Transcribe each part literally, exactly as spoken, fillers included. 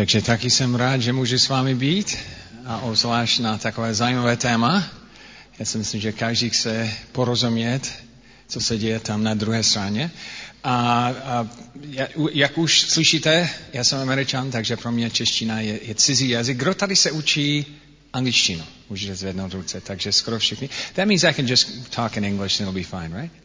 Takže taky jsem rád, že můžu s vámi být a obzvlášť na takové zajímavé téma. Já si myslím, že každý chce porozumět, co se děje tam na druhé straně. A, a jak už slyšíte, já jsem Američan, takže pro mě čeština je, je cizí jazyk. Kdo tady se učí angličtinu? Můžete zvednout ruce, takže skoro všichni. That means I can just talk in English and it'll be fine, right?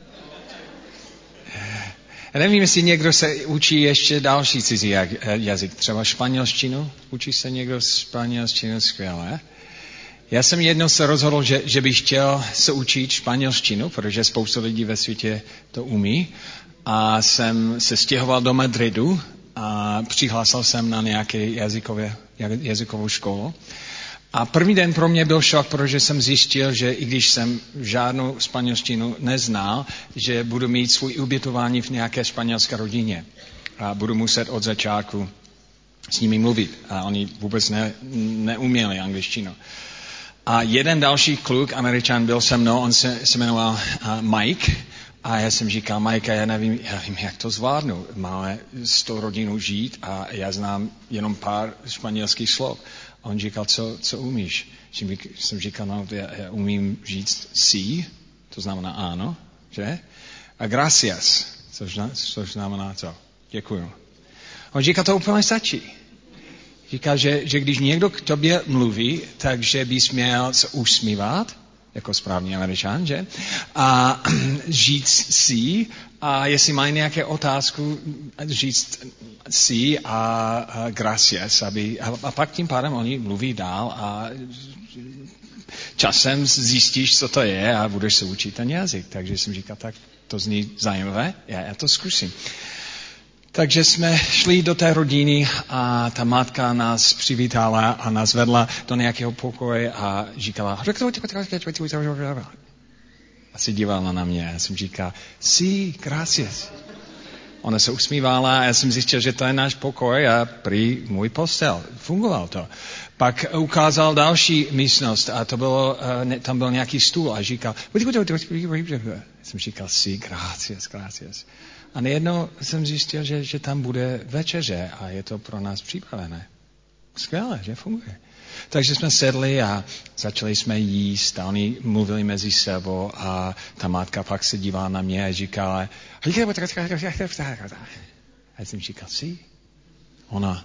Já nevím, jestli někdo se učí ještě další cizí jazyk, třeba španělštinu. Učí se někdo španělštinu? Skvěle. Já jsem jednou se rozhodl, že, že bych chtěl se učit španělštinu, protože spousta lidí ve světě to umí. A jsem se stěhoval do Madridu a přihlásil jsem na nějaké jazykové, jazykovou školu. A první den pro mě byl šok, protože jsem zjistil, že i když jsem žádnou španělštinu neznal, že budu mít svůj ubytování v nějaké španělské rodině. A budu muset od začátku s nimi mluvit. A oni vůbec ne, neuměli angličtinu. A jeden další kluk, Američan, byl se mnou, on se, se jmenoval uh, Mike. A já jsem říkal, Mike, já nevím, já nevím, jak to zvládnu. Máme s tou rodinou žít a já znám jenom pár španělských slov. A on říkal, co, co umíš? Jsem říkal, no, já, já umím říct sí, to znamená ano, že? A gracias, což, což znamená co? Děkuju. On říkal, to úplně stačí. Říká, že, že když někdo k tobě mluví, takže bys měl se usmívat, jako správný Američan, že? A říct sí, a jestli mají nějaké otázku, říct sí a, a gracias, aby, a, a pak tím pádem oni mluví dál a časem zjistíš, co to je a budeš se učit ten jazyk. Takže jsem říkal, tak to zní zajímavé, já, já to zkusím. Takže jsme šli do té rodiny a ta matka nás přivítala a nás vedla do nějakého pokoje a říkala, a se dívala na mě. Já jsem říkal, sí, gracias. Ona se usmívala a já jsem zjistil, že to je náš pokoj a prý můj postel. Fungoval to. Pak ukázal další místnost a to bylo, tam byl nějaký stůl a říkal, já jsem říkal, sí, gracias, gracias. A nejednou jsem zjistil, že, že tam bude večeře a je to pro nás připravené. Skvěle, že funguje. Takže jsme sedli a začali jsme jíst a oni mluvili mezi sebou a ta matka pak se dívala na mě a říkala, a já jsem říkal, sí. Ona.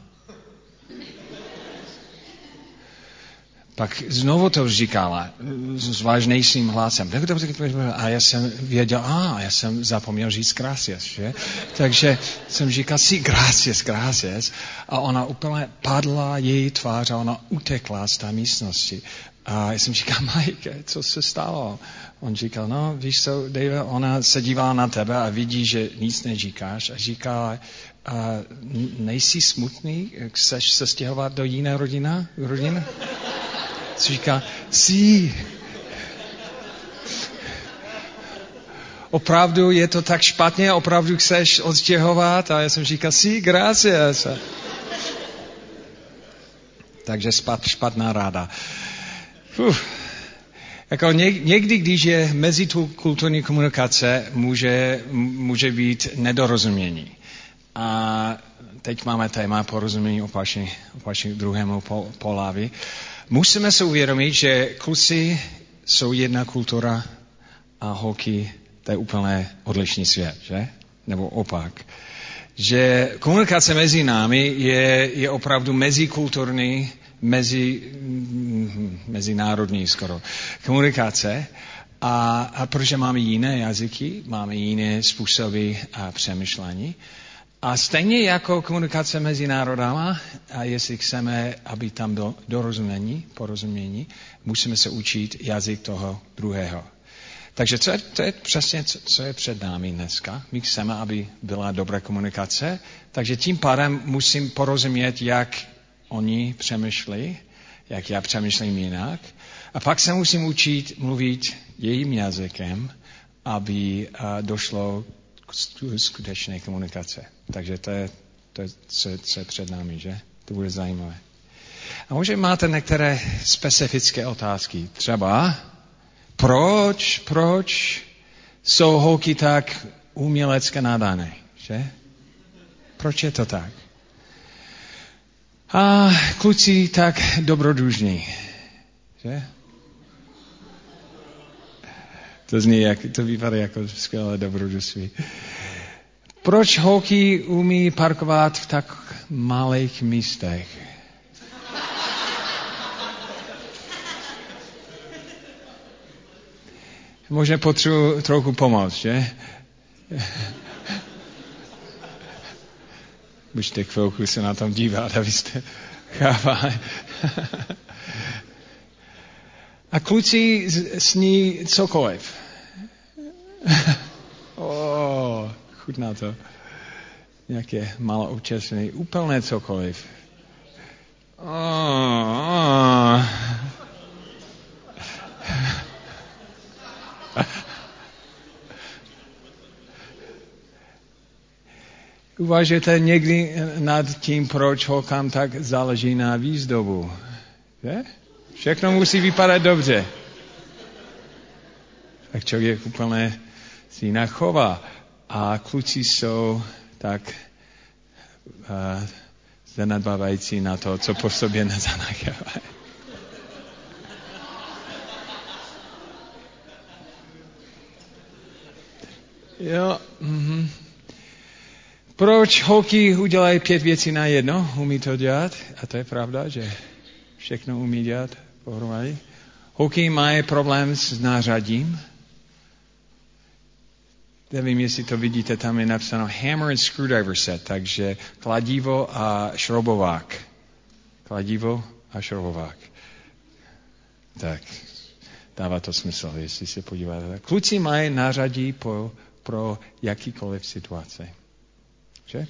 Pak znovu to říkala s vážnějším hlasem. A já jsem věděl, a já jsem zapomněl říct gracias, že? Takže jsem říkal, sí, gracias, gracias. A ona úplně padla její tvář a ona utekla z té místnosti. A já jsem říkal, Mike, co se stalo? On říkal, no, víš co, Dave, ona se dívá na tebe a vidí, že nic neříkáš a říká, a nejsi smutný, chceš se stěhovat do jiné rodina, rodiny? Říká, sí. Opravdu je to tak špatně, opravdu chceš odstěhovat? A já jsem říkal, sí, gracias. Takže špatná ráda. Uf. Jako někdy, když je mezikulturní komunikace, může, může být nedorozumění. A teď máme téma porozumění opačně, opačně druhému pohlaví. Musíme se uvědomit, že kluci jsou jedna kultura a holky, to je úplně odlišný svět, že? Nebo opak. Že komunikace mezi námi je, je opravdu mezikulturní, mezi, mezinárodní skoro komunikace. A, a protože máme jiné jazyky, máme jiné způsoby a přemýšlení. A stejně jako komunikace mezi národama, a jestli chceme, aby tam bylo dorozumění, porozumění, musíme se učit jazyk toho druhého. Takže to je, to je přesně, co, co je před námi dneska. My chceme, aby byla dobrá komunikace, takže tím pádem musím porozumět, jak oni přemýšlí, jak já přemýšlím jinak. A pak se musím učit mluvit jejím jazykem, aby došlo skutečné komunikace. Takže to je, to je co, co je před námi, že? To bude zajímavé. A možná máte některé specifické otázky. Třeba, proč, proč jsou holky tak umělecké nadané, že? Proč je to tak? A kluci tak dobrodružní, že? To zní, jak, to vypadá jako skvělé dobrodružství. Proč holky umí parkovat v tak malých místech? Možná potřebuji trochu pomoct, že? Můžete chvilku se na tom dívat, abyste chápali. A kluci sní cokoliv. oh, chutná to. Nějaké malo učesný, úplně cokoliv. Oh, oh. Uvažujete někdy nad tím, proč holkám tak záleží na výzdobu? Je? Všechno musí vypadat dobře. Tak člověk úplně si jinak chová. A kluci jsou tak uh, zanedbávající na to, co po sobě nezanechávají. Jo, mhm. Proč holky udělají pět věcí na jedno? Umí to dělat? A to je pravda, že všechno umí dělat pohromadě. Holky mají problém s nářadím. Nevím, jestli to vidíte, tam je napsáno hammer and screwdriver set, takže kladivo a šroubovák. Kladivo a šroubovák. Tak, dává to smysl, jestli se podíváte. Kluci mají nářadí po, pro jakýkoliv situaci. Že?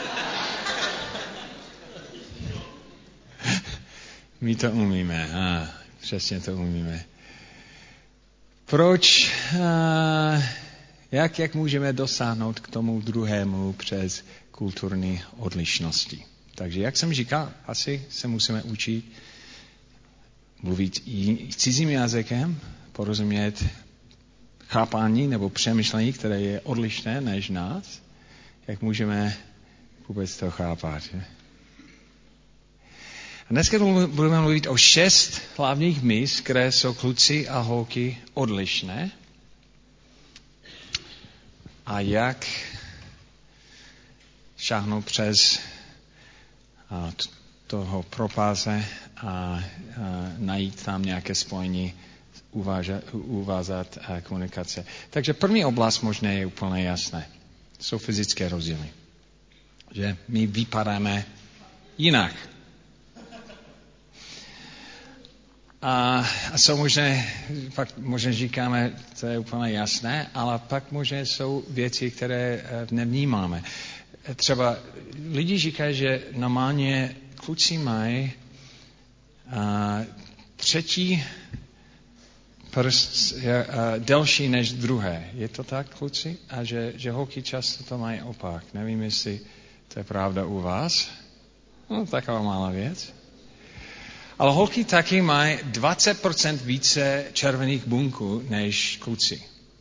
My to umíme. Ah, přesně to umíme. Proč? Ah, jak, jak můžeme dosáhnout k tomu druhému přes kulturní odlišnosti? Takže, jak jsem říkal, asi se musíme učit mluvit i cizím jazykem, porozumět chápání nebo přemýšlení, které je odlišné než nás. Jak můžeme vůbec to chápat? Že? A dneska budeme mluvit o šest hlavních míst, které jsou kluci a holky odlišné. A jak šáhnout přes a, toho propáze a, a najít tam nějaké spojení, uvážat, uvázat a komunikace. Takže první oblast možná je úplně jasné. Jsou fyzické rozdíly. Že my vypadáme jinak. A, a jsou možné, pak možná říkáme, to je úplně jasné, ale pak možná jsou věci, které nevnímáme. Třeba lidi říkají, že normálně kluci mají a, třetí prst je uh, delší než druhé. Je to tak, kluci? A že, že holky často to mají opak. Nevím, jestli to je pravda u vás. No, taková malá věc. Ale holky taky mají dvacet procent více červených bunků než kluci.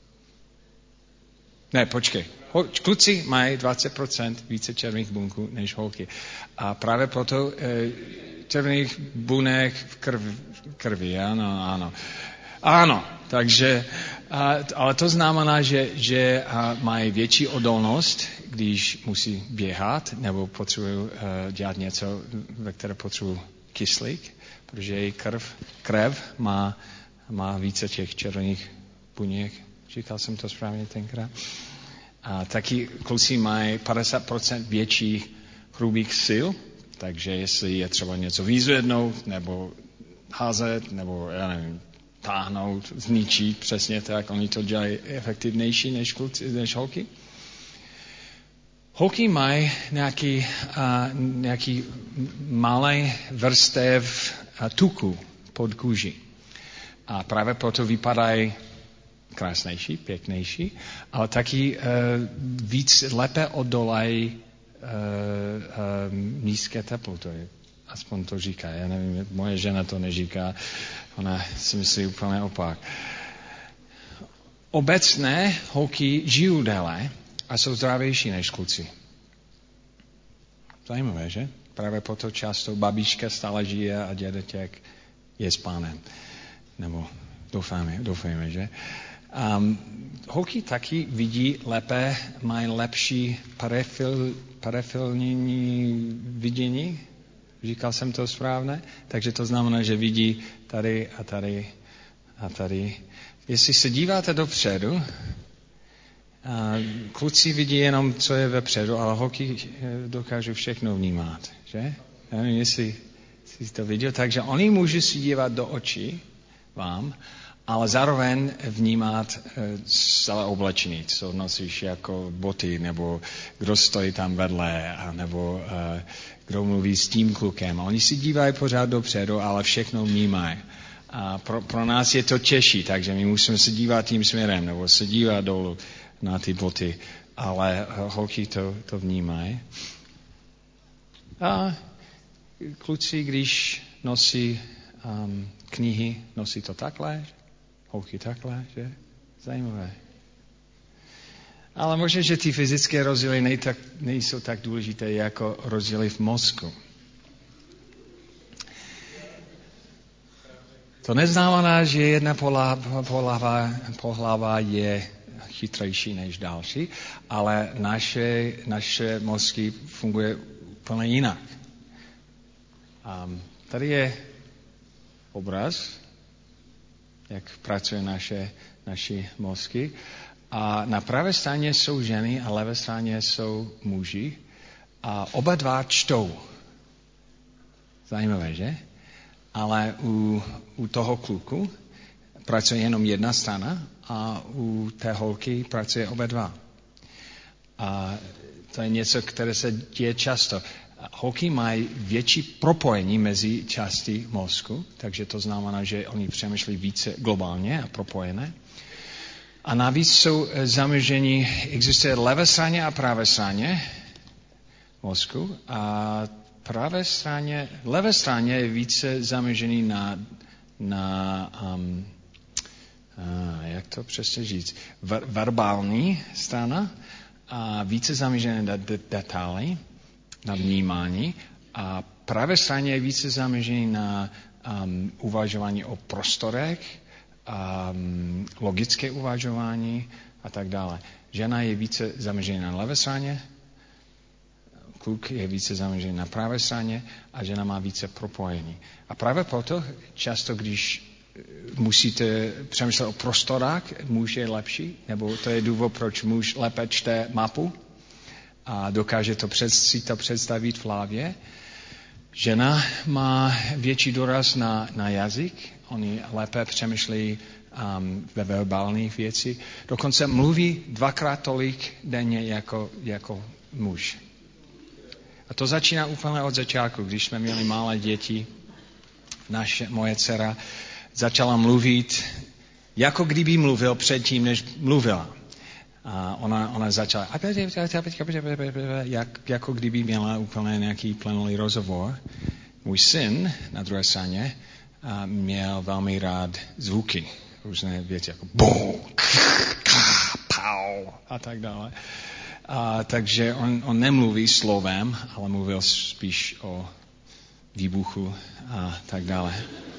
Ne, počkej. Kluci mají dvacet procent více červených bunků než holky. A právě proto eh, červených buněk v krvi, krvi, ano, ano. Ano, takže, a, ale to znamená, že, že a, mají větší odolnost, když musí běhat nebo potřebují uh, dělat něco, ve které potřebují kyslík, protože její krv, krev má, má více těch červených buněk. Říkal jsem to správně tenkrát. A taky kluci mají padesát procent větší hrubých sil, takže jestli je třeba něco vyzvednout, nebo házet, nebo já nevím, táhnout, zničit, přesně tak, oni to dělají efektivnější než, kluci, než holky. Holky mají nějaký, uh, nějaký malý vrstev uh, tuku pod kůži. A právě proto vypadají krásnější, pěknější, ale taky uh, víc lépe odolají uh, uh, nízké teploty. Aspoň to říká, já nevím, moje žena to neříká, ona si myslí úplně opak. Obecné holky žijou déle a jsou zdravější než kluci. Zajímavé, že? právě proto často babička stále žije a dědeček je s pánem. Nebo doufáme, doufáme, že? Um, holky taky vidí lépe, mají lepší parafil, parafilní vidění. Říkal jsem to správně? Takže to znamená, že vidí tady a tady a tady. Jestli se díváte dopředu, a kluci vidí jenom, co je vepředu, ale holky dokážou všechno vnímat, že? Já nevím, jestli jsi to viděl. Takže oni můžou si dívat do očí vám, ale zároveň vnímat celé oblečení, co nosíš jako boty, nebo kdo stojí tam vedle, a nebo uh, kdo mluví s tím klukem. Oni si dívají pořád dopředu, ale všechno vnímají. A pro, pro nás je to těžší, takže my musíme se dívat tím směrem, nebo se dívat dolů na ty boty, ale holky to, to vnímají. A kluci, když nosí um, knihy, nosí to takhle, holky takhle, že? Zajímavé. Ale možná, že ty fyzické rozdíly nejtak, nejsou tak důležité jako rozdíly v mozku. To neznamená, že jedna pohlava, pohlava je chytrejší než další, ale naše, naše mozky funguje úplně jinak. Um, tady je obraz, jak pracují naše, naše mozky. A na pravé straně jsou ženy a levé straně jsou muži. A oba dva čtou. Zajímavé, že? Ale u, u toho kluku pracuje jenom jedna strana a u té holky pracuje oba dva. A to je něco, které se děje často. Holky mají větší propojení mezi části mozku, takže to znamená, že oni přemýšlí více globálně a propojené. A navíc jsou zaměření, existuje levé straně a pravé straně mozku a pravé straně, levé straně je více zaměřený na, na um, uh, jak to přesně říct, ver, verbální strana a více zaměřený na detaily, na vnímání a pravé straně je více zaměřený na um, uvažování o prostorech, um, logické uvažování a tak dále. Žena je více zaměřená na levé straně, kluk je více zaměřený na pravé straně a žena má více propojení. A právě proto často, když musíte přemýšlet o prostorách, muž je lepší, nebo to je důvod, proč muž lépe čte mapu a dokáže to před, si to představit v hlavě. Žena má větší důraz na, na jazyk, oni lépe přemýšlí um, ve verbálních věcí. Dokonce mluví dvakrát tolik denně jako, jako muž. A to začíná úplně od začátku. Když jsme měli malé děti, naše, moje dcera začala mluvit, jako kdyby mluvil předtím, než mluvila. A ona, ona začala, jak, jako kdyby měla úplně nějaký plynulý rozhovor. Můj syn na druhé straně měl velmi rád zvuky, různé věci, jako bum, pau a tak dále. A, takže on, on nemluví slovem, ale mluvil spíš o výbuchu a tak dále.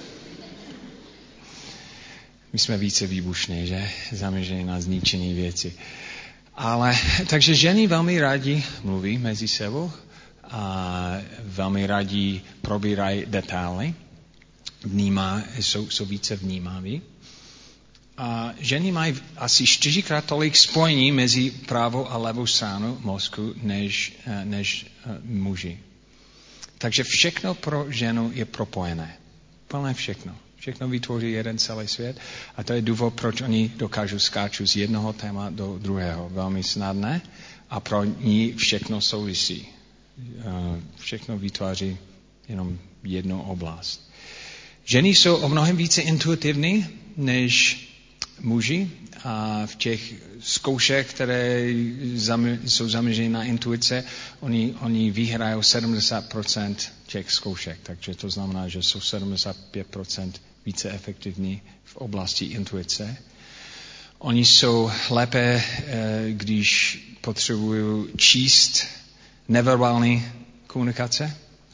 My jsme více výbušní, že? Zaměření na zničení věci. Ale, takže ženy velmi rádi mluví mezi sebou a velmi rádi probírají detaily, vnímá, jsou, jsou více vnímaví. A ženy mají asi čtyřikrát tolik spojení mezi pravou a levou stranou mozku než, než muži. Takže všechno pro ženu je propojené. Plné všechno. Všechno vytvoří jeden celý svět a to je důvod, proč oni dokážou skáču z jednoho téma do druhého. Velmi snadné a pro ní všechno souvisí. Všechno vytváří jenom jednu oblast. Ženy jsou o mnohem více intuitivní než muži a v těch zkoušek, které jsou zaměřeny na intuice, oni, oni vyhrají sedmdesát procent těch zkoušek. Takže to znamená, že jsou sedmdesát pět procent více efektivní v oblasti intuice. Oni jsou lépe, když potřebují číst neverbální komunikace.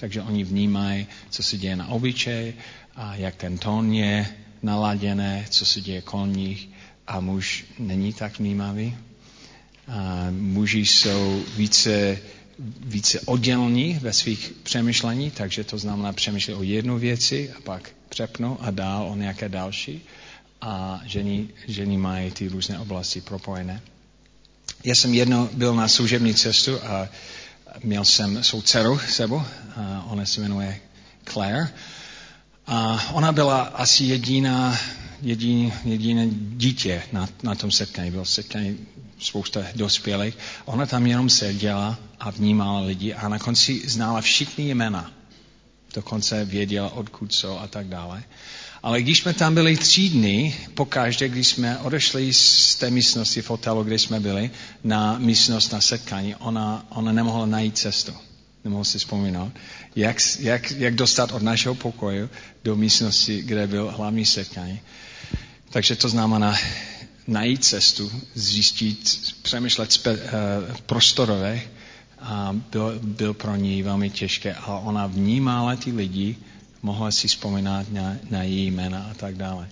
Takže oni vnímají, co se děje na obličeji a jak ten tón je naladěné, co se děje kolem nich a muž není tak vnímavý. A muži jsou více, více oddělní ve svých přemýšlení, takže to znamená přemýšlet o jednu věci a pak přepnou a dál o nějaké další. A ženy, ženy mají ty různé oblasti propojené. Já jsem jednou byl na služební cestu a měl jsem svou dceru s sebou, a ona se jmenuje Claire. A ona byla asi jediná, jedin, jediné dítě na, na tom setkání. Bylo setkání spousta dospělých. Ona tam jenom seděla a vnímala lidi a na konci znala všichni jména. Dokonce věděla, odkud jsou a tak dále. Ale když jsme tam byli tři dny, pokaždé, když jsme odešli z té místnosti v hotelu, kde jsme byli, na místnost na setkání, ona, ona nemohla najít cestu. Nemohla si vzpomínat, jak, jak, jak dostat od našeho pokoje do místnosti, kde byl hlavní setkání. Takže to znamená najít cestu, zjistit, přemýšlet spe, uh, prostorové, a byl, byl pro ní velmi těžké. A ona vnímala ty lidi, mohla si vzpomínat na, na její jména a tak dále.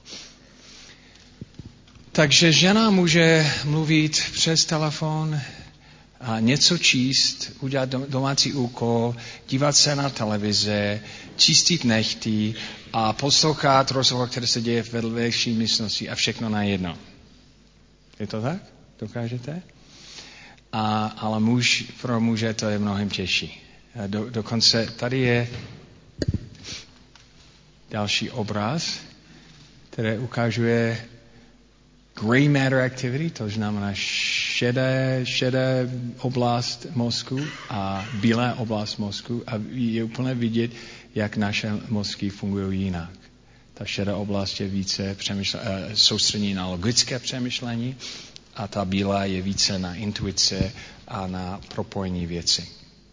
Takže žena může mluvit přes telefon, a něco číst, udělat domácí úkol, dívat se na televize, čistit nechty a poslouchat rozhovor, který se děje v vedlejší místnosti a všechno najednou. Je to tak? Dokážete? A, ale muž, pro muže to je mnohem těžší. Do, dokonce tady je další obraz, který ukazuje gray matter activity, to znamená šedé, šedé oblast mozku a bílé oblast mozku a je úplně vidět, jak naše mozky fungují jinak. Ta šedá oblast je více soustředění na logické přemýšlení a ta bílá je více na intuice a na propojení věcí.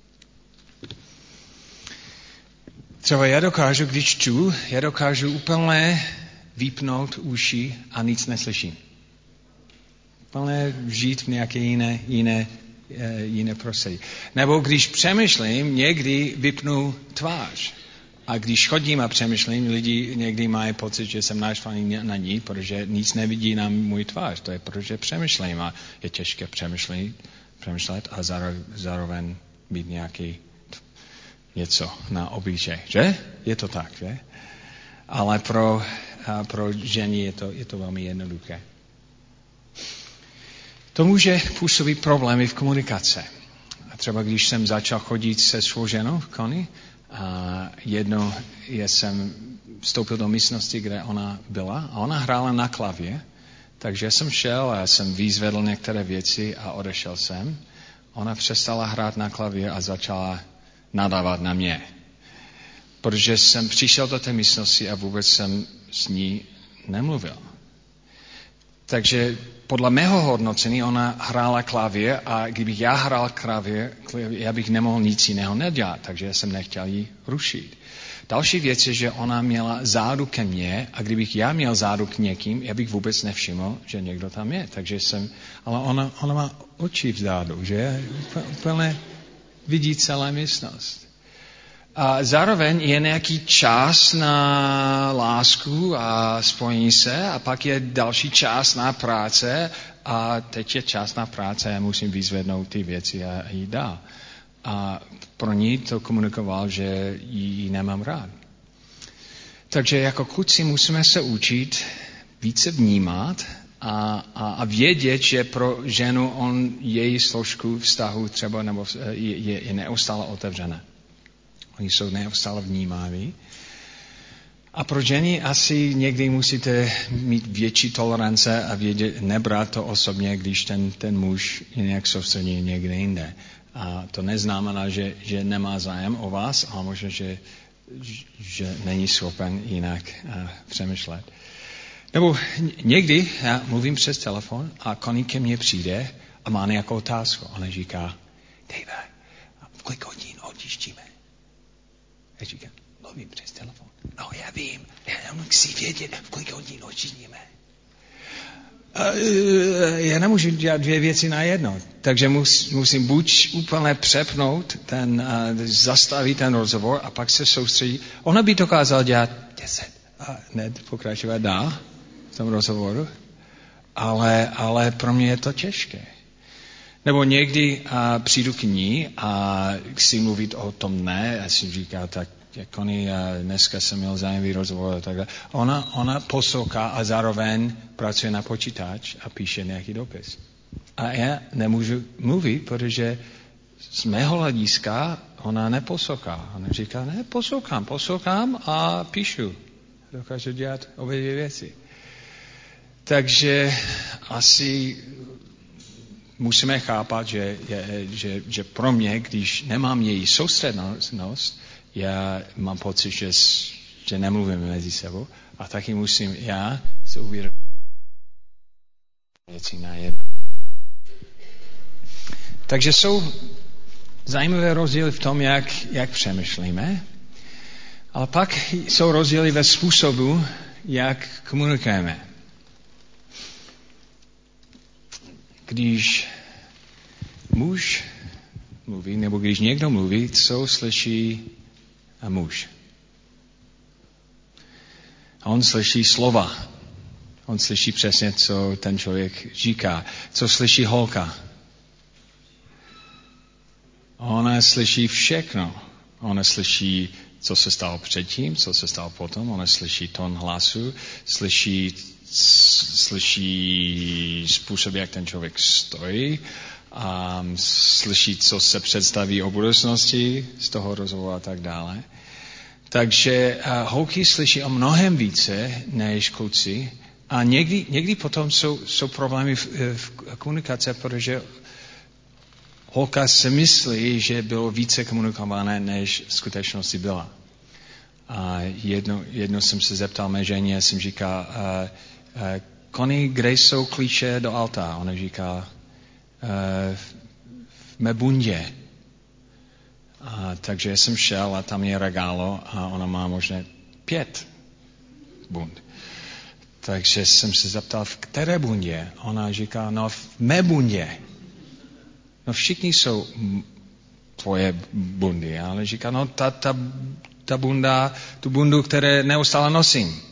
Třeba já dokážu, když čtu, já dokážu úplně vypnout uši a nic neslyším. Úplně žít v nějaké jiné, jiné, jiné prostředí. Nebo když přemýšlím, někdy vypnu tvář. A když chodím a přemýšlím, lidi někdy mají pocit, že jsem naštvaný na ní, protože nic nevidí na můj tvář. To je protože přemýšlím a je těžké přemýšlet, přemýšlet a zároveň mít nějaký něco na obličeji, že? Je to tak, že? Ale pro, pro ženy je to, je to velmi jednoduché. To může působit problémy v komunikaci. A třeba když jsem začal chodit se svou ženou, Connie, a jednou jsem vstoupil do místnosti, kde ona byla a ona hrála na klavě, takže jsem šel a jsem vyzvedl některé věci a odešel jsem. Ona přestala hrát na klavě a začala nadávat na mě. Protože jsem přišel do té místnosti a vůbec jsem s ní nemluvil. Takže podle mého hodnocení ona hrála klavír a kdybych já hrál klavír, já bych nemohl nic jiného nedělat, takže jsem nechtěl ji rušit. Další věc je, že ona měla zádu ke mně a kdybych já měl zádu k někým, já bych vůbec nevšiml, že někdo tam je. Takže jsem, ale ona, ona má oči vzadu, že úplně vidí celé místnost. A zároveň je nějaký čas na lásku a spojení se a pak je další čas na práce a teď je čas na práce a já musím vyzvednout ty věci a jít dál. A pro ní to komunikoval, že ji nemám rád. Takže jako kluci musíme se učit více vnímat a, a, a vědět, že pro ženu on její složku vztahu třeba nebo je, je, je neustále otevřené. Oni jsou neustále vnímaví. A pro ženy asi někdy musíte mít větší tolerance a vědět, nebrat to osobně, když ten, ten muž je nějak soustředěný někde jinde. A to neznamená, že, že nemá zájem o vás, ale možná, že, že není schopen jinak uh, přemýšlet. Nebo někdy já mluvím přes telefon a Connie ke mně přijde a má nějakou otázku. Ona říká, Dave, v kolik hodin odjíždíme? Já říkám, mluvím přes telefon. No já vím, já jenom chci vědět, v kolik hodin odjíždíme. já nemůžu dělat dvě věci najednou. Takže mus, musím buď úplně přepnout, ten, uh, zastavit ten rozhovor a pak se soustředit. Ona by dokázala dělat deset a ne pokračovat dál v tom rozhovoru, ale, ale pro mě je to těžké. Nebo někdy a, přijdu k ní a chci mluvit o tom ne, a si říká, tak jako ní, dneska jsem měl zajímavý rozhovor a takhle. Ona, ona poslouchá a zároveň pracuje na počítač a píše nějaký dopis. A já nemůžu mluvit, protože z mého hlediska ona neposlouchá. Ona říká, ne, poslouchám, poslouchám a píšu. Dokážu dělat obě dvě věci. Takže asi musíme chápat, že, že, že pro mě, když nemám její soustřednost, já mám pocit, že, že nemluvíme mezi sebou a taky musím já se uvědomit věci na jedno. Takže jsou zajímavé rozdíly v tom, jak, jak přemýšlíme, ale pak jsou rozdíly ve způsobu, jak komunikujeme. Když muž mluví, nebo když někdo mluví, co slyší a muž? A on slyší slova. On slyší přesně, co ten člověk říká. Co slyší holka? Ona slyší všechno. Ona slyší, co se stalo předtím, co se stalo potom. Ona slyší tón hlasu, slyší slyší způsob, jak ten člověk stojí, a slyší, co se představí o budoucnosti z toho rozhovoru a tak dále. Takže holky slyší o mnohem více než kluci a někdy, někdy potom jsou, jsou problémy v, v komunikaci, protože holka si myslí, že bylo více komunikované, než v skutečnosti byla. A jedno, jedno jsem se zeptal mé ženě, jsem říkal, uh, uh, Connie, kde jsou klíče do auta? Ona říká, uh, v mé bundě. A takže jsem šel a tam je regálo a ona má možná pět bund. Takže jsem se zeptal, v které bundě? Ona říká, no v mé bundě. No všichni jsou tvoje bundy, ale říká, no ta, ta, ta bunda, tu bundu, které neustále nosím.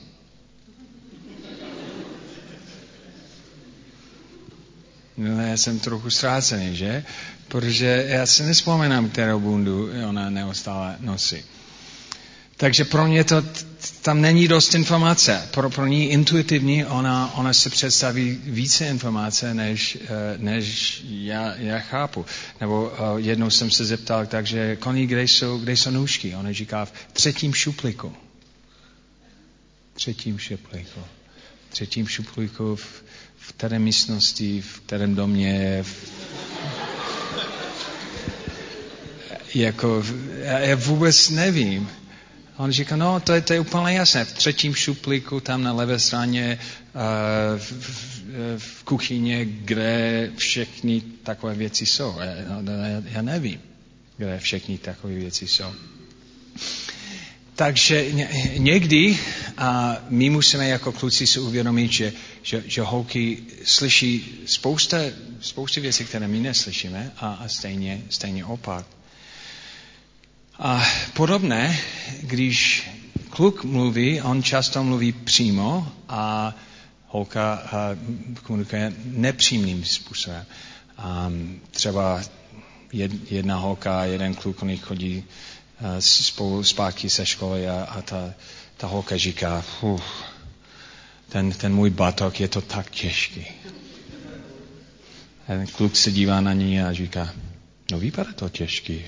No, já jsem trochu ztrácený, že? Protože já si nespomínám, kterou bundu ona neustále nosí. Takže pro mě to, tam není dost informace. Pro, pro ní intuitivní, ona, ona se představí více informace, než, než já, já chápu. Nebo uh, jednou jsem se zeptal, takže Connie, kde jsou, kde jsou nůžky? Ona říká, v třetím šuplíku. Třetím šuplíku. Třetím šuplíku v, v které místnosti, v kterém domě, v, jako, já, já vůbec nevím. A on říká, no, to je, to je úplně jasné. V třetím šuplíku, tam na levé straně, uh, v, v, v kuchyni, kde všechny takové věci jsou. Já, já, já nevím, kde všechny takové věci jsou. Takže někdy a my musíme jako kluci si uvědomit, že, že, že holky slyší spousta, spousta věcí, které my neslyšíme a, a stejně, stejně opak. A podobné, když kluk mluví, on často mluví přímo a holka komunikuje nepřímým způsobem. A třeba jedna holka, jeden kluk, oni chodí spolu zpátky ze školy a, a ta, ta holka říká, uf, ten, ten můj batok je to tak těžký. A ten kluk se dívá na ní a říká, no vypadá to těžký.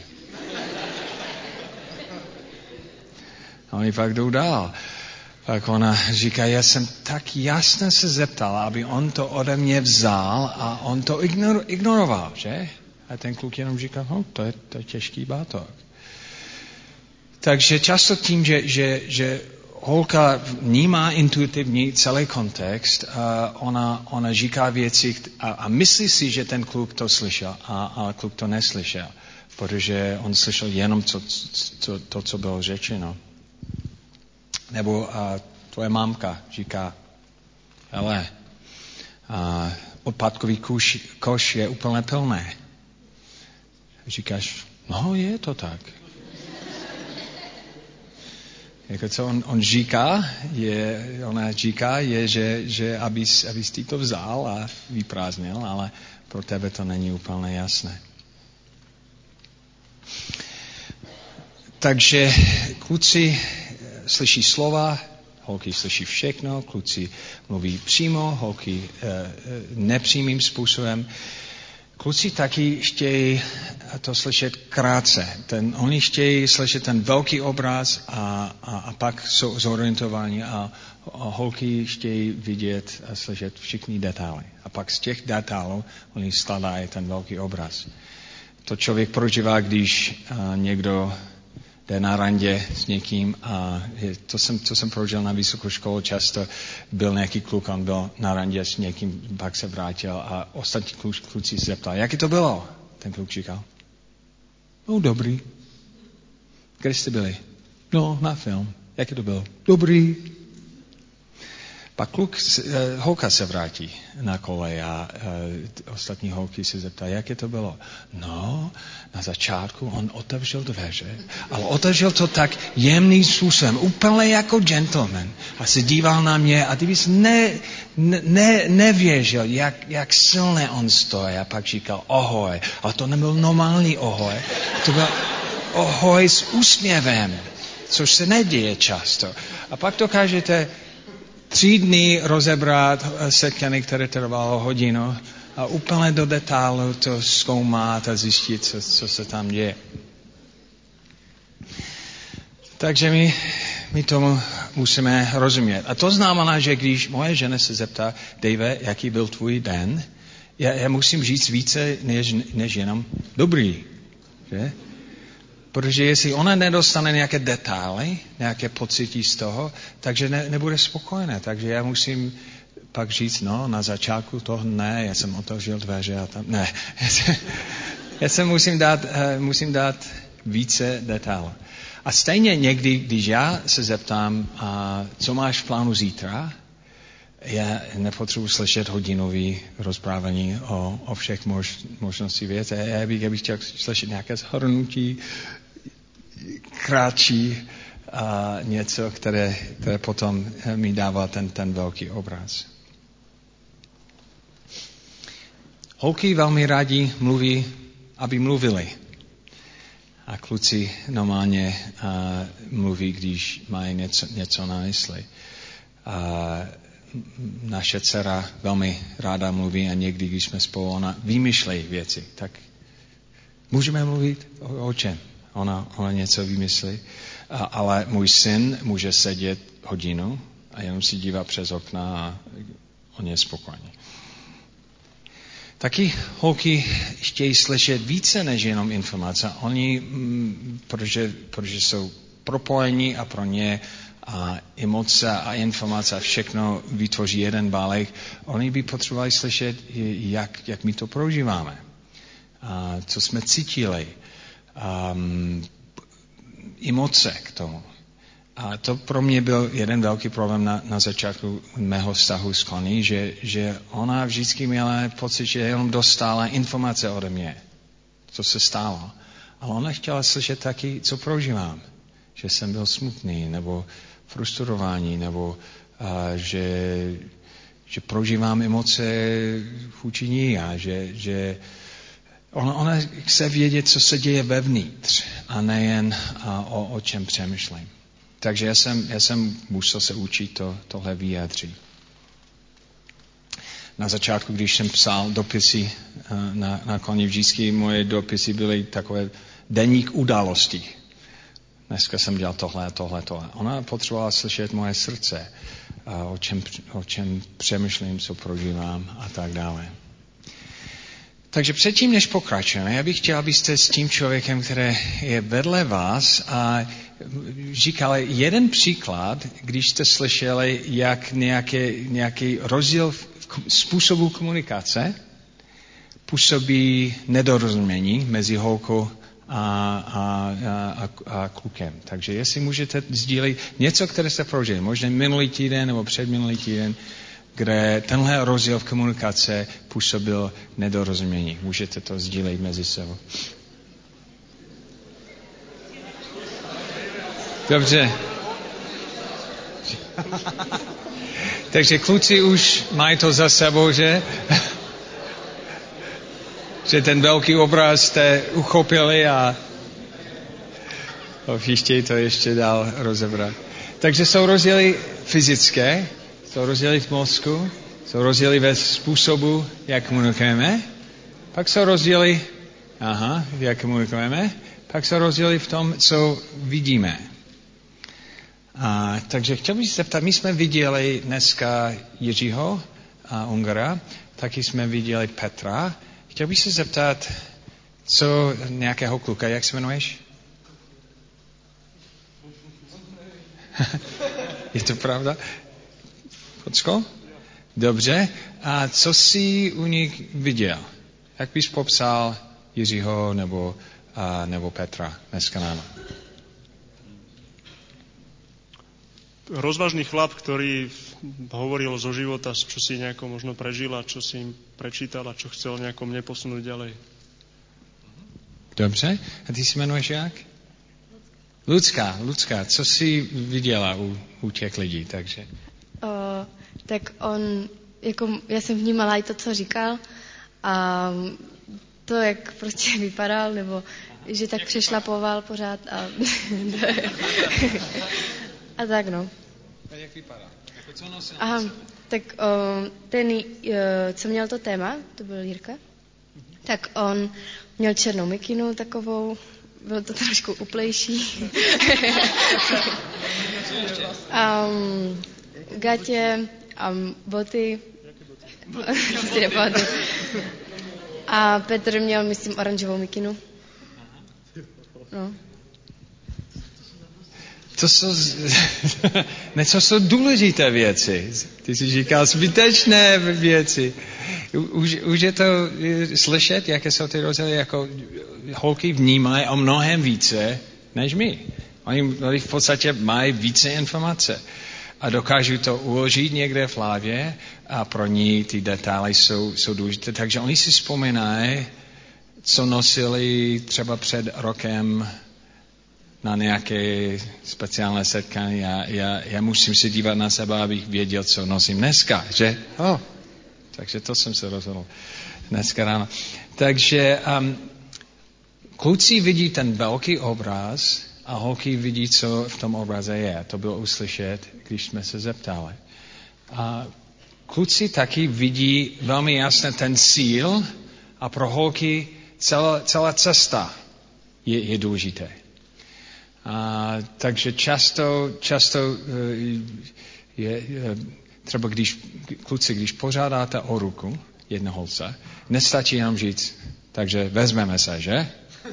A oni pak jdou dál. Pak ona říká, já jsem tak jasně se zeptala, aby on to ode mě vzal a on to ignor, ignoroval, že? A ten kluk jenom říká, no, to je, to je těžký bátok. Takže často tím, že, že, že holka vnímá intuitivně celý kontext, a ona, ona říká věci a, a myslí si, že ten kluk to slyšel, a, a kluk to neslyšel, protože on slyšel jenom to, co, to, co bylo řečeno. Nebo a, tvoje mámka říká, hele, a odpadkový koš, koš je úplně plné. Říkáš, no je to tak. Jako co on, on říká, je, ona říká, je, že, že abys, abys ty to vzal a vyprázdnil, ale pro tebe to není úplně jasné. Takže kluci slyší slova, holky slyší všechno, kluci mluví přímo, holky e, nepřímým způsobem. Kluci taky chtějí to slyšet krátce. Ten, oni chtějí slyšet ten velký obraz a, a, a pak jsou zorientováni a, a holky chtějí vidět a slyšet všechny detaily. A pak z těch detailů oni skladají ten velký obraz. To člověk prožívá, když a, někdo jde na randě s někým a je, to, jsem, to jsem prožil na vysokou školu, často byl nějaký kluk, on byl na randě s někým, pak se vrátil a ostatní kluk, kluci se zeptali, jak to bylo? Ten kluk říkal, no dobrý. Kde jste byli? No, na film. Jak to bylo? Dobrý. Pak kluk, holka se vrátí na kolej a uh, ostatní holky se zeptají, jak to bylo. No, na začátku on otevřel dveře, ale otevřel to tak jemným způsobem, úplně jako gentleman. A se díval na mě a ty bys ne, ne, nevěřil, jak, jak silně on stojí. A pak říkal ohoj. A to nebyl normální ohoj. To byl ohoj s úsměvem, což se neděje často. A pak dokážete tři dny rozebrat setkání, které trvalo hodinu a úplně do detailu to zkoumat a zjistit, co, co se tam děje. Takže my, my tomu musíme rozumět. A to znamená, že když moje žena se zeptá, Dave, jaký byl tvůj den, já, já musím říct více, než, než jenom dobrý. Že? Protože jestli ona nedostane nějaké detaily, nějaké pocity z toho, takže ne, nebude spokojená. Takže já musím pak říct, no, na začátku toho ne, já jsem otevřel dveře a tam, ne. Já se musím dát, musím dát více detailů. A stejně někdy, když já se zeptám, a co máš v plánu zítra, já nepotřebuji slyšet hodinový rozprávání o, o všech mož, možností věc. Já bych, já bych chtěl slyšet nějaké shrnutí, krátší a něco, které, které potom mi dává ten, ten velký obraz. Holky velmi rádi mluví, aby mluvili. A kluci normálně a, mluví, když mají něco, něco na mysli. A naše dcera velmi ráda mluví a někdy, když jsme spolu, ona vymýšlí věci. Tak můžeme mluvit o, o čem? Ona, ona něco vymyslí. A, ale můj syn může sedět hodinu a jenom si dívá přes okna a on je spokojený. Taky holky chtějí slyšet více než jenom informace. Oni, mm, protože, protože jsou propojení a pro ně a emoce a informace a všechno vytvoří jeden balík. Oni by potřebovali slyšet, jak, jak my to prožíváme. A co jsme cítili. Um, emoce k tomu. A to pro mě byl jeden velký problém na, na začátku mého vztahu s Connie, že, že ona vždycky měla pocit, že jenom dostala informace ode mě, co se stalo. Ale ona chtěla slyšet taky, co prožívám. Že jsem byl smutný, nebo frustrovaný, nebo uh, že, že prožívám emoce vůči ní a že, že ona, ona chce vědět, co se děje vevnitř a nejen uh, o, o čem přemýšlím. Takže já jsem, já jsem musel se učit to, tohle vyjádřit. Na začátku, když jsem psal dopisy na, na Connie, vždycky moje dopisy byly takové deník událostí. Dneska jsem dělal tohle, tohle, tohle. Ona potřebovala slyšet moje srdce, o čem, o čem přemýšlím, co prožívám a tak dále. Takže předtím, než pokračujeme, já bych chtěl, abyste s tím člověkem, který je vedle vás, a říkali jeden příklad, když jste slyšeli, jak nějaký, nějaký rozdíl v způsobu komunikace působí nedorozumění mezi holkou a, a, a, a klukem. Takže jestli můžete sdílet něco, které jste prožili, možná minulý týden nebo předminulý týden, kde tenhle rozdíl v komunikaci působil nedorozumění. Můžete to sdílet mezi sebou. Dobře. Takže kluci už mají to za sebou, že? Že ten velký obraz jste uchopili a chtějí to ještě dál rozebrat. Takže jsou rozdíly fyzické, jsou rozdíly v mozku, jsou rozdíly ve způsobu, jak komunikujeme, pak jsou rozdíly, aha, jak komunikujeme, pak jsou rozdíly v tom, co vidíme. A, takže chtěl bych se zeptat, my jsme viděli dneska Jiřího a Ungara, taky jsme viděli Petra. Chtěl bych se zeptat, co nějakého kluka, jak se jmenuješ? Je to pravda? Kocko? Dobře. A co jsi u nich viděl? Jak bys popsal Jiřího nebo, a, nebo Petra dneska ráno? Rozvážny chlap, ktorý hovoril zo života, čo si nejako možno prežil a čo si im prečítal a čo chcel nejako mne posunúť ďalej. Dobře. A ty si jmenuješ jak? Lucka. Lucka, co jsi viděla u, u těch lidí? Takže? Uh, tak on, jako já jsem vnímala i to, co říkal a to, jak prostě vypadal, nebo že tak přešlapoval pořád a, a tak no. A jak vypadá? Jako co nosil? Aha, tak uh, ten, uh, co měl to téma, to byl Jirka, tak on měl černou mikinu takovou, bylo to trošku uplejší. um, gatě, um, boty. A Petr měl, myslím, oranžovou mikinu. No. To jsou, ne, to jsou důležité věci. Ty jsi říkal zbytečné věci. Už, už je to slyšet, jaké jsou ty rozdíly, jako holky vnímají o mnohem více než my. Oni v podstatě mají více informace a dokážou to uložit někde v hlavě a pro ní ty detaily jsou, jsou důležité. Takže oni si vzpomínají, co nosili třeba před rokem na nějaké speciální setkání. Já, já, já musím si dívat na sebe, abych věděl, co nosím dneska, že? Oh, takže to jsem se rozhodl dneska ráno. Takže um, kluci vidí ten velký obraz a holky vidí, co v tom obraze je. To bylo uslyšet, když jsme se zeptali. A kluci taky vidí velmi jasně ten cíl a pro holky celá, celá cesta je, je důležité. A, takže často, často je, je třeba když kluci, když požádáte o ruku jedné holce, nestačí jenom říct, takže vezmeme se, že?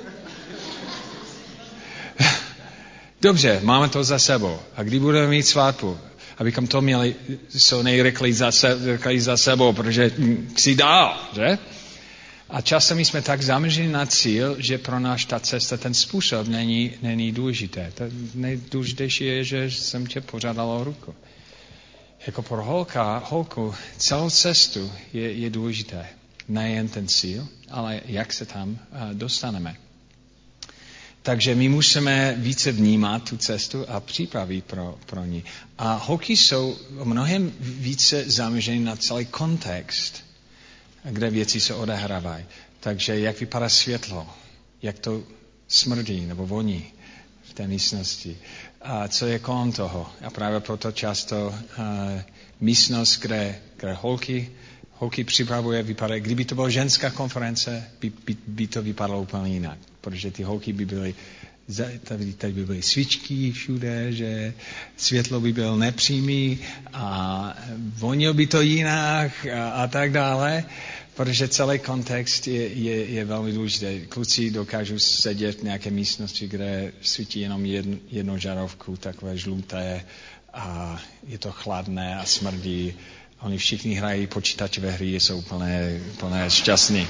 Dobře, máme to za sebou. A kdy budeme mít svatbu? Abychom to měli co nejrychleji za, se, za sebou, protože chci dál, že? A často my jsme tak zaměřeni na cíl, že pro nás ta cesta, ten způsob není, není důležité. To nejdůležitější je, že jsem tě požádal o ruku. Jako pro holka, holku celou cestu je, je důležité. Nejen ten cíl, ale jak se tam dostaneme. Takže my musíme více vnímat tu cestu a připravit pro, pro ní. A holky jsou mnohem více zaměřeny na celý kontext, kde věci se odehrávají. Takže jak vypadá světlo, jak to smrdí nebo voní v té místnosti, a co je kolem toho. A právě proto často uh, místnost, kde, kde holky, holky připravuje, vypadá, kdyby to byla ženská konference, by, by, by to vypadalo úplně jinak. Protože ty holky by byly, tady, tady by byly svíčky všude, že světlo by bylo nepřímý a vonil by to jinak a, a tak dále. Protože celý kontext je, je, je velmi důležitý. Kluci dokážou sedět v nějaké místnosti, kde svítí jenom jedn, jednou žarovku, takové žluté a je to chladné a smrdí. Oni všichni hrají počítačové hry, jsou plné, plné šťastní.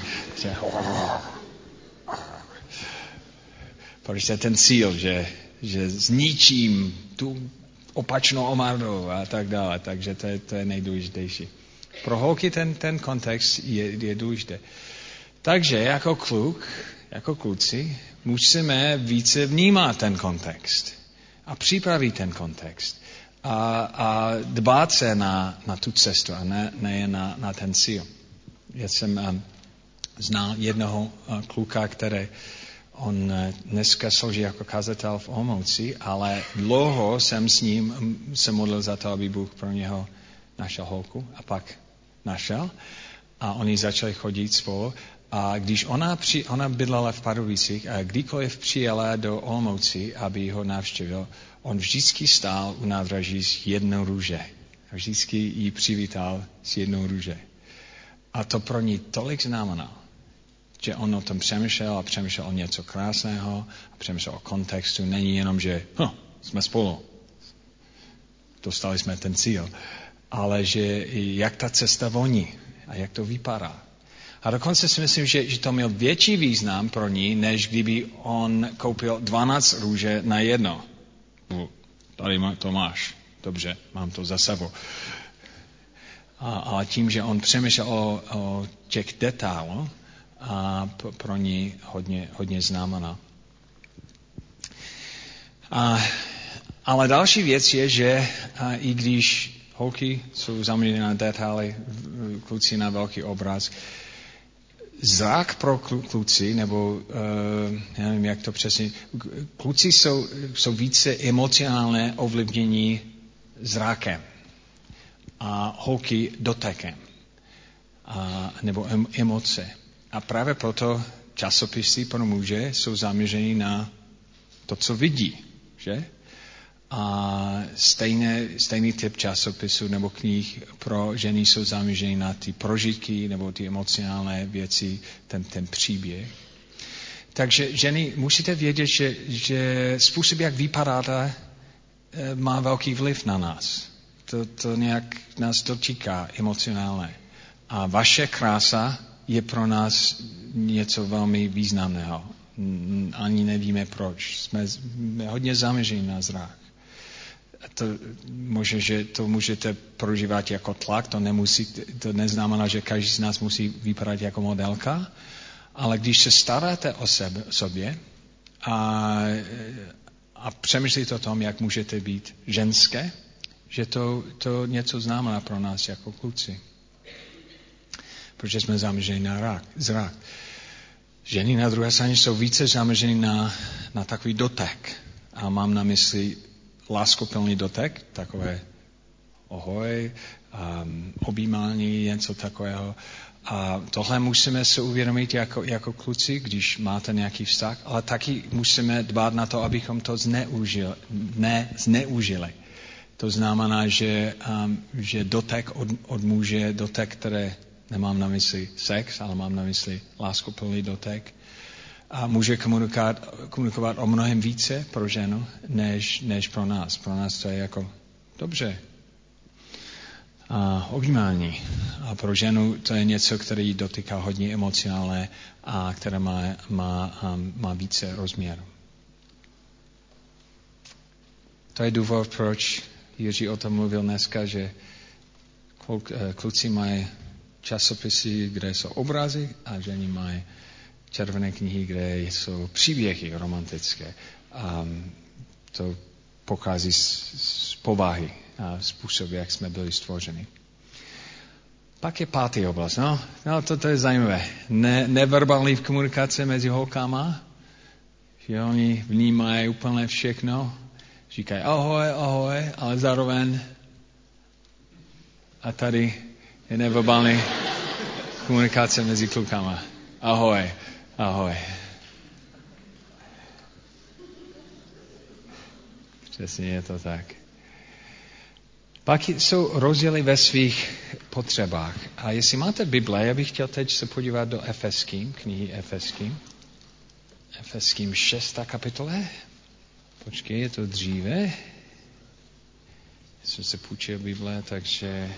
Protože je ten cíl, že, že zničím tu opačnou omardou a tak dále. Takže to je, to je nejdůležitější. Pro holky ten, ten kontext je, je důležitý. Takže jako kluk, jako kluci, musíme více vnímat ten kontext a připravit ten kontext a, a dbát se na, na tu cestu a ne, ne na, na ten cíl. Já jsem um, znal jednoho uh, kluka, který on uh, dneska slouží jako kazatel v Olomouci, ale dlouho jsem s ním um, se modlil za to, aby Bůh pro něho našel holku a pak našel a oni začali chodit spolu. A když ona, při, ona bydlela v Pardubicích a kdykoliv přijela do Olomouci, aby ho navštívil, on vždycky stál u nádraží s jednou růže. A vždycky ji přivítal s jednou růže. A to pro ní tolik znamenalo, že on o tom přemýšlel a přemýšlel o něco krásného a přemýšlel o kontextu. Není jenom, že hm, jsme spolu. Dostali jsme ten cíl. Ale že jak ta cesta voní a jak to vypadá. A dokonce si myslím, že, že to měl větší význam pro ní, než kdyby on koupil dvanáct růže na jedno. Tady to máš. Dobře, mám to za sebou. A, a tím, že on přemýšlel o, o těch detailů, a pro ní hodně, hodně znamená. A, ale další věc je, že a, i když holky jsou zaměřené na detaily, kluci na velký obraz, zrak pro kluci, nebo uh, já nevím, jak to přesně, kluci jsou, jsou více emocionálně ovlivnění zrakem a holky dotekem a, nebo em, emoce. A právě proto časopisy pro muže jsou zaměřeny na to, co vidí, že? A stejné, stejný typ časopisu nebo knih pro ženy jsou zaměřeny na ty prožitky nebo ty emocionální věci, ten, ten příběh. Takže ženy, musíte vědět, že, že způsob, jak vypadáte, má velký vliv na nás. To, to nějak nás dotýká emocionálně. A vaše krása je pro nás něco velmi významného. Ani nevíme proč. Jsme hodně zaměření na zrak. To, může, že to můžete prožívat jako tlak, to, nemusí, to neznamená, že každý z nás musí vypadat jako modelka, ale když se staráte o sebe, sobě a, a přemýšlíte o tom, jak můžete být ženské, že to, to něco znamená pro nás jako kluci. Protože jsme zaměřeni na rak, zrak. Ženy na druhé straně jsou více zaměřeny na, na takový dotek. A mám na mysli láskoplný dotek, takové ohoj, um, objímání, něco takového. A tohle musíme se uvědomit jako, jako kluci, když máte nějaký vztah, ale taky musíme dbát na to, abychom to zneužili. Ne, zneužili. To znamená, že, um, že dotek od, od muže, dotek, které nemám na mysli sex, ale mám na mysli láskoplný dotek, a může komunikovat, komunikovat o mnohem více pro ženu, než, než pro nás. Pro nás to je jako dobře. A objímání. A pro ženu to je něco, které ji dotýká hodně emocionálně a které má, má, má více rozměru. To je důvod, proč Jiří o tom mluvil dneska, že kluci mají časopisy, kde jsou obrazy a ženy mají červené knihy, kde jsou příběhy romantické. A to pochází z, z povahy a způsobu, jak jsme byli stvořeni. Pak je pátý oblast. No, no to, to je zajímavé. Ne, neverbální komunikace mezi holkama, že oni vnímají úplně všechno, říkají ahoj, ahoj, ale zároveň a tady je neverbální komunikace mezi klukama. Ahoj, ahoj. Přesně je to tak. Pak jsou rozdíly ve svých potřebách. A jestli máte Bible, já bych chtěl teď se podívat do Efeským, knihy Efeským. Efeským šestá kapitole. Počkej, je to dříve. Jsem se půjčil Bible, takže...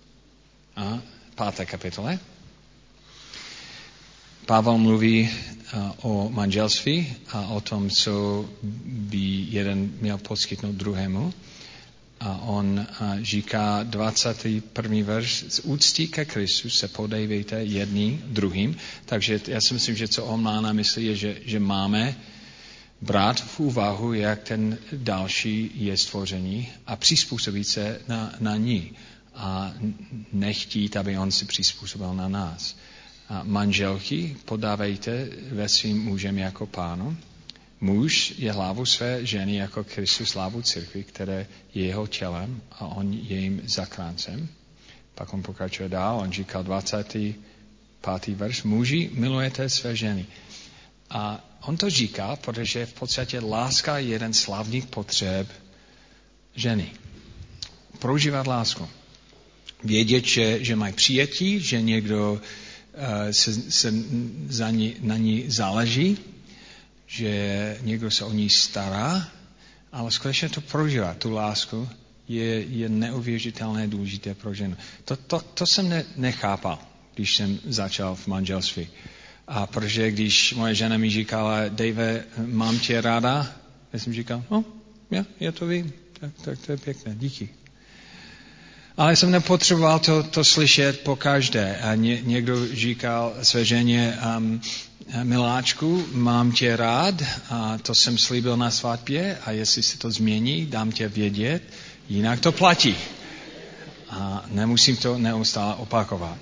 A páté kapitole. Pavel mluví o manželství a o tom, co by jeden měl poskytnout druhému. A on říká dvacátý první verš, z úcty ke Kristu se podejvejte jedním druhým. Takže já si myslím, že co on má na mysli, je, že, že máme brát v úvahu, jak ten další je stvoření a přizpůsobit se na, na ní. A nechtít, aby on si přizpůsobil na nás. A manželky podávejte ve svým mužem jako pánu. Muž je hlavu své ženy jako Kristus hlavu církvi, které je jeho tělem a on je jim zakráncem. Pak on pokračuje dál, on říkal dvacátý pátý verš, muži milujete své ženy. A on to říká, protože v podstatě láska je jeden z hlavních potřeb ženy. Prožívat lásku. Vědět, že, že mají přijetí, že někdo uh, se, se za ní, na ní záleží, že někdo se o ní stará, ale skutečně to prožívat, tu lásku, je, je neuvěřitelné důležité pro ženu. To, to, to jsem ne, nechápal, když jsem začal v manželství. A protože když moje žena mi říkala, Dave, mám tě ráda, já jsem říkal, no, já, já to vím, tak, tak to je pěkné, díky. Ale jsem nepotřeboval to, to slyšet po každé. A ně, někdo říkal své ženě, um, miláčku, mám tě rád, a to jsem slíbil na svatbě a jestli se to změní, dám tě vědět, jinak to platí. A nemusím to neustále opakovat.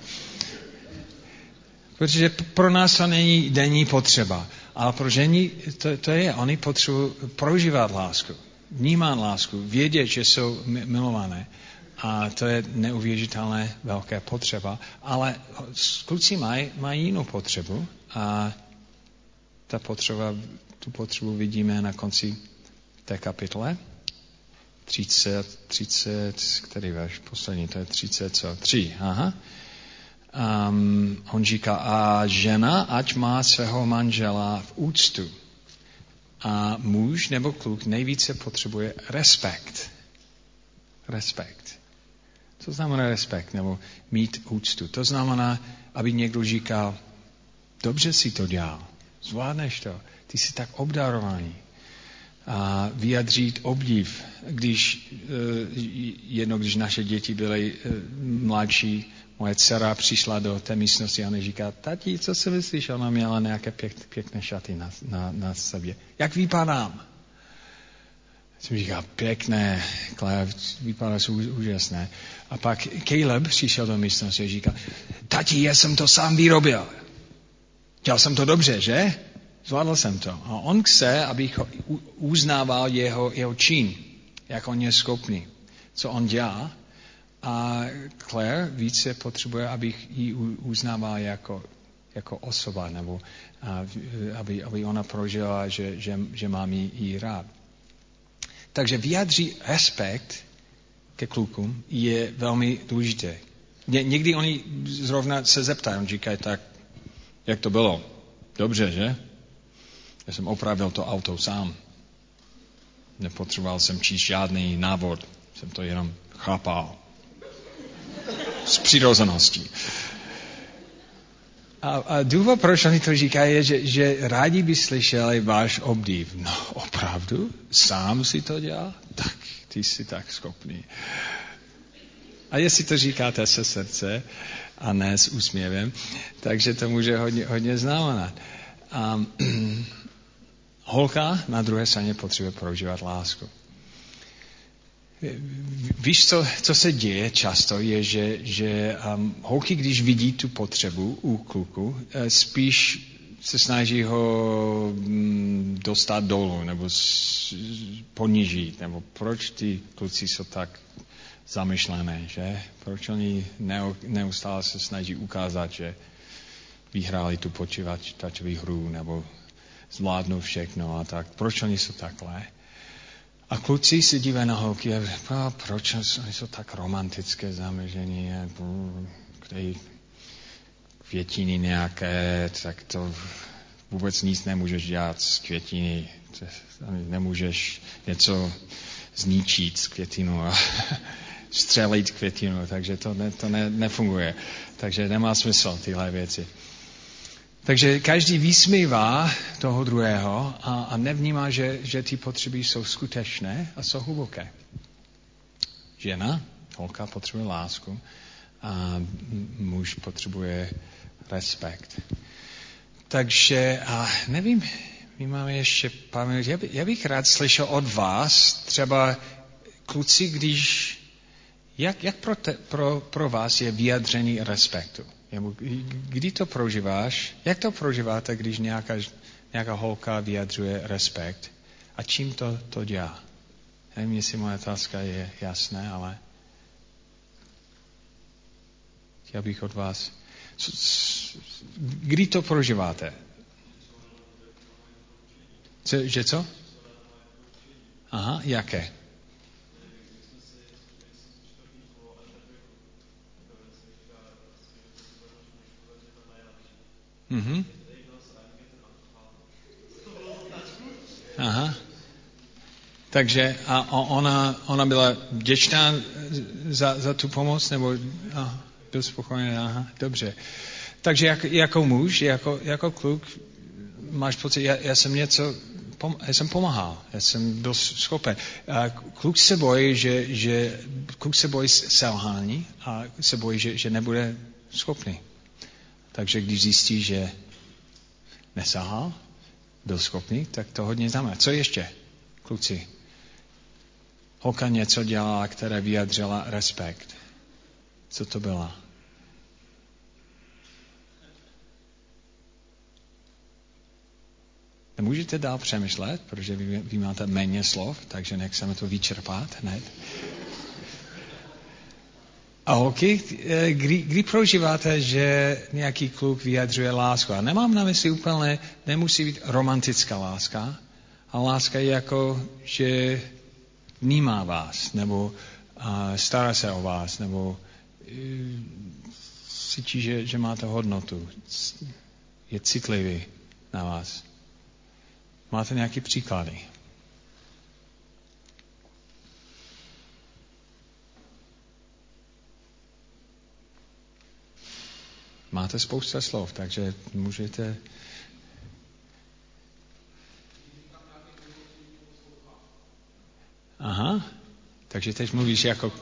Protože pro nás to není denní potřeba, ale pro ženy to, to je, oni potřebují prožívat lásku, vnímat lásku, vědět, že jsou milované. A to je neuvěřitelné velké potřeba. Ale kluci mají, mají jinou potřebu a ta potřeba, tu potřebu vidíme na konci té kapitole. třicet, třicet, který verš? Poslední, to je třicet, co? tři, aha. Um, on říká, a žena, ať má svého manžela v úctu. A muž nebo kluk nejvíce potřebuje respekt. Respekt. Co znamená respekt, nebo mít úctu? To znamená, aby někdo říkal, dobře si to dělal, zvládneš to, ty jsi tak obdarovaný. A vyjadřit obdiv, když jedno, když naše děti byly mladší, moje dcera přišla do té místnosti a ona říká, tati, co si myslíš? Ona měla nějaké pěk, pěkné šaty na, na, na sobě. Jak vypadám? Jsem říkal, pěkné, Claire, vypadá jsou úžasné. A pak Caleb přišel do místnosti a říkal, tati, já jsem to sám vyrobil. Dělal jsem to dobře, že? Zvládl jsem to. A on chce, abych uznával jeho, jeho čin, jak on je schopný, co on dělá. A Claire více potřebuje, abych ji uznával jako, jako osoba, nebo aby, aby ona prožila, že, že, že mám jí rád. Takže vyjádří respekt ke klukům je velmi důležité. Ně, někdy oni zrovna se zeptají, on říkají tak, jak to bylo? Dobře, že? Já jsem opravil to auto sám. Nepotřeboval jsem číst žádný návod. Jsem to jenom chápal. Z přirozeností. A, a důvod, proč oni to říkají, je, že, že rádi by slyšeli váš obdiv. No, opravdu? Sám si to dělal? Tak, ty jsi tak schopný. A jestli to říkáte se srdce a ne s úsměvem, takže to může hodně, hodně znamenat. Um, holka na druhé straně potřebuje prožívat lásku. Víš, co, co se děje často, je, že, že um, holky, když vidí tu potřebu u kluku, spíš se snaží ho um, dostat dolů, nebo s, ponížit, nebo proč ty kluci jsou tak zamyšlené, že? Proč oni neustále se snaží ukázat, že vyhráli tu počítačovou hru, nebo zvládnou všechno a tak. Proč oni jsou takhle? A kluci se dívají na holky a proč oni jsou tak romantické zaměření, kde květiny nějaké, tak to vůbec nic nemůžeš dělat z květiny. Nemůžeš něco zničit z květinu a střelit květinu, takže to, ne, to ne, nefunguje. Takže nemá smysl tyhle věci. Takže každý vysmívá toho druhého a, a nevnímá, že, že ty potřeby jsou skutečné a jsou hluboké. Žena, holka potřebuje lásku a muž potřebuje respekt. Takže a nevím, my máme ještě pár minut. Já, by, já bych rád slyšel od vás, třeba kluci, když, jak, jak pro, te, pro, pro vás je vyjadření respektu? Kdy to prožíváš? Jak to prožíváte, když nějaká, nějaká holka vyjadřuje respekt? A čím to, to dělá? Nevím, jestli moje otázka je jasná, ale chtěl bych od vás. Kdy to prožíváte? Co, že co? Aha, jaké? Mhm. Aha. Takže a ona, ona byla vděčná za, za tu pomoc, nebo aha, byl spokojený, aha, dobře. Takže jak, jako muž, jako, jako kluk, máš pocit, já, já jsem něco, pom, já jsem pomáhal, já jsem dost schopen. A kluk se bojí, že, že kluk se bojí selhání a se bojí, že, že nebude schopný. Takže když zjistí, že nesahal, byl schopný, tak to hodně znamená. Co ještě, kluci? Holka něco dělala, která vyjadřila respekt. Co to byla? Nemůžete dál přemýšlet, protože vy, vy máte méně slov, takže nechceme to vyčerpat hned. A holky, kdy, kdy prožíváte, že nějaký kluk vyjadřuje lásku? A nemám na mysli úplně, nemusí být romantická láska, a láska je jako, že vnímá vás, nebo uh, stará se o vás, nebo uh, cítí, že, že máte hodnotu, je citlivý na vás. Máte nějaké příklady? Máte spousta slov, takže můžete... Aha, takže teď mluvíš jako...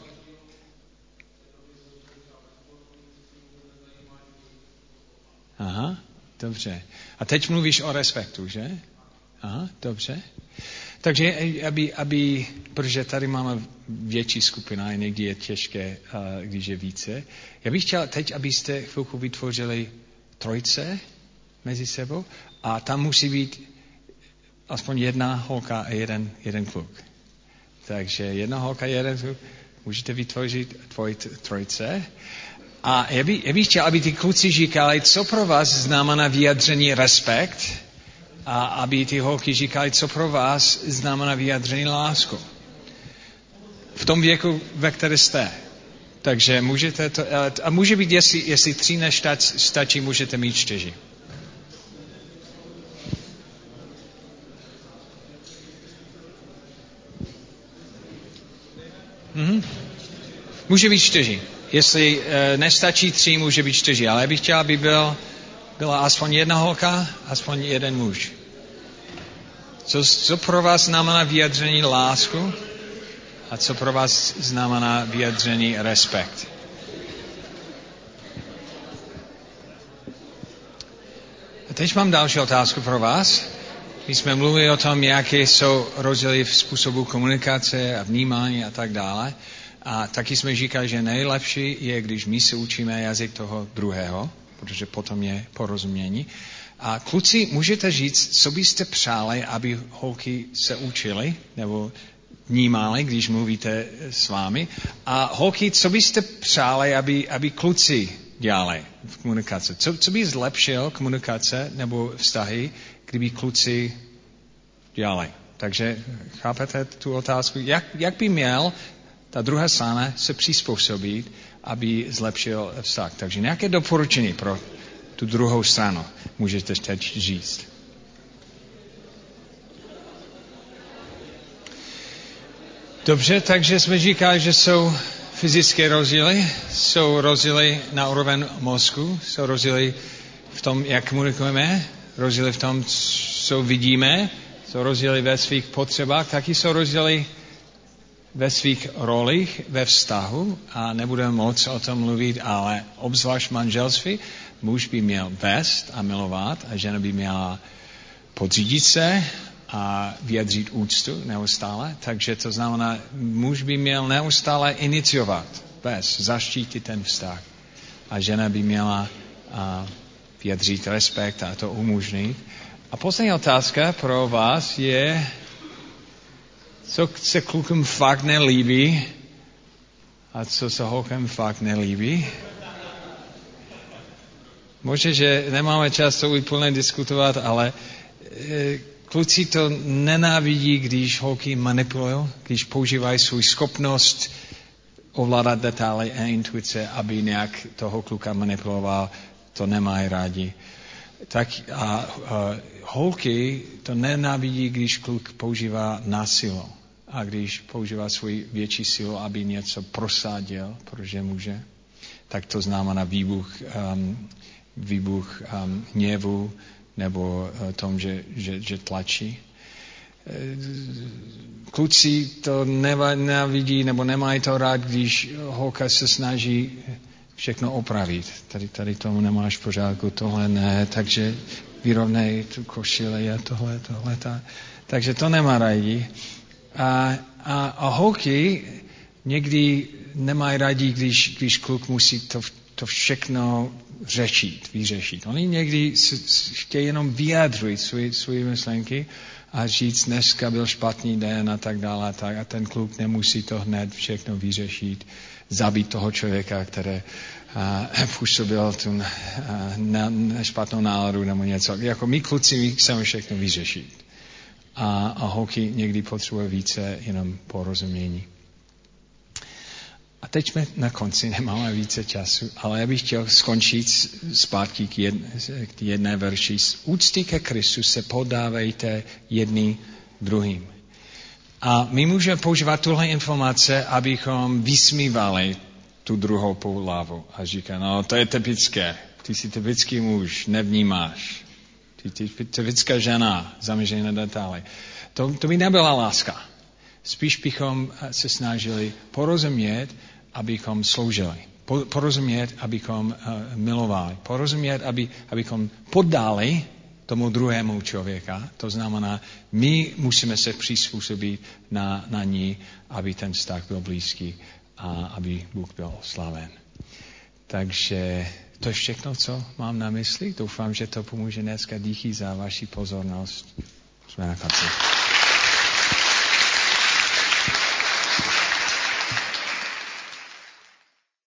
Aha, dobře. A teď mluvíš o respektu, že? Aha, dobře. Takže, aby, aby, protože tady máme větší skupina a někdy je těžké, když je více. Já bych chtěl teď, abyste chvilku vytvořili trojce mezi sebou a tam musí být aspoň jedna holka a jeden, jeden kluk. Takže jedna holka a jeden kluk. Můžete vytvořit tvoj trojce. A já bych, já bych chtěl, aby ty kluci říkali, co pro vás znamená vyjadření respekt, a aby ty holky říkali, co pro vás znamená vyjadření lásku. V tom věku, ve které jste. Takže můžete to, a může být, jestli, jestli tři nestačí, můžete mít čtyři. Mhm. Může být čtyři. Jestli e, nestačí tři, může být čtyři. Ale já bych chtěl, aby byl, byla aspoň jedna holka, aspoň jeden muž. Co, co pro vás znamená vyjadření lásku a co pro vás znamená vyjadření respekt? A teď mám další otázku pro vás. My jsme mluvili o tom, jaké jsou rozdíly v způsobu komunikace a vnímání a tak dále. A taky jsme říkali, že nejlepší je, když my se učíme jazyk toho druhého, protože potom je porozumění. A kluci, můžete říct, co byste přáli, aby holky se učili, nebo vnímali, když mluvíte s vámi. A holky, co byste přáli, aby, aby kluci dělali v komunikaci? Co, co by zlepšil komunikace nebo vztahy, kdyby kluci dělali? Takže chápete tu otázku? Jak, jak by měl ta druhá strana se přizpůsobit, aby zlepšil vztah? Takže nějaké doporučení pro tu druhou stranu můžete teď říct. Dobře, takže jsme říkali, že jsou fyzické rozdíly, jsou rozdíly na úroveň mozku, jsou rozdíly v tom, jak komunikujeme, rozdíly v tom, co vidíme, jsou rozdíly ve svých potřebách, taky jsou rozdíly ve svých rolích, ve vztahu a nebudeme moc o tom mluvit, ale obzvlášť manželství, muž by měl vést a milovat a žena by měla podřídit se a vyjadřit úctu neustále. Takže to znamená, muž by měl neustále iniciovat, vést, zaštítit ten vztah. A žena by měla a, vyjadřit respekt a to umožnit. A poslední otázka pro vás je, co se klukům fakt nelíbí a co se holkám fakt nelíbí. Možná, že nemáme čas to úplně diskutovat, ale e, kluci to nenávidí, když holky manipulují, když používají svou schopnost ovládat detaily a intuice, aby nějak toho kluka manipuloval, to nemají rádi. Tak a, a holky to nenávidí, když kluk používá násilu a když používá svou větší sílu, aby něco prosadil, protože může, tak to znamená výbuch, um, výbuch um, hněvu nebo uh, tom, že, že, že tlačí. Kluci to nenávidí nebo nemají to rád, když holka se snaží všechno opravit. Tady, tady tomu nemáš v pořádku, tohle ne, takže vyrovnej tu košili a tohle, tohle. Ta. Takže to nemá rádi. A, a, a holky někdy nemají rádi, když, když kluk musí to, to všechno řešit, vyřešit. Oni někdy chtějí jenom vyjádřit svoje, svoje myšlenky a říct, dneska byl špatný den a tak dále. Tak, a ten kluk nemusí to hned všechno vyřešit, zabít toho člověka, který působil tu uh, na, na špatnou náladu nebo něco. Jako my kluci chceme všechno vyřešit. A, a holky někdy potřebuje více jenom porozumění. A teď jsme na konci, nemáme více času, ale já bych chtěl skončit zpátky k, jedne, k jedné verši. Z úcty ke Kristu se podávejte jedni druhým. A my můžeme používat tuhle informace, abychom vysmívali tu druhou pohlavu. A říká, no to je typické, ty jsi typický muž, nevnímáš. Ty jsi typická žena, zaměřená na detaily. To, to by nebyla láska. Spíš bychom se snažili porozumět, abychom sloužili. Porozumět, abychom uh, milovali. Porozumět, aby, abychom poddali tomu druhému člověka. To znamená, my musíme se přizpůsobit na, na ní, aby ten vztah byl blízký a aby Bůh byl oslaven. Takže to je všechno, co mám na mysli. Doufám, že to pomůže dneska. Díky za vaši pozornost. Jsme na konci.